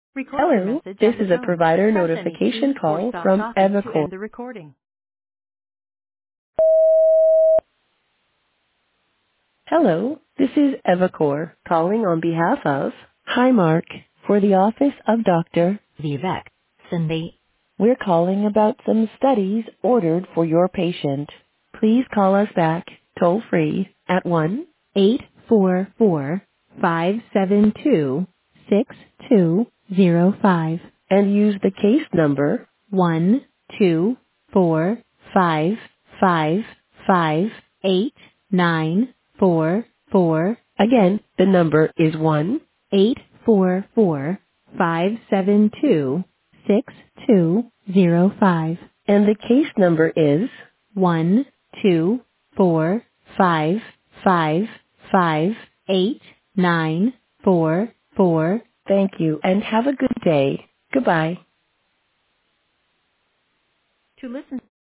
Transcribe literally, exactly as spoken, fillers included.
Record your Hello, message this at the is a tone. provider Press any notification key or call stop from talking to Evacor. end the recording. Hello, this is Evacor calling on behalf of Highmark for the office of Doctor Vivek Cindy. We're calling about some studies ordered for your patient. Please call us back toll free at one eight four four, five seven two, six two zero five and use the case number one two four five five five eight nine four four. Again, the number is one eight four four five seven two six two zero five, and the case number is one two four five five five eight nine four four. Thank you and have a good day. Goodbye. To listen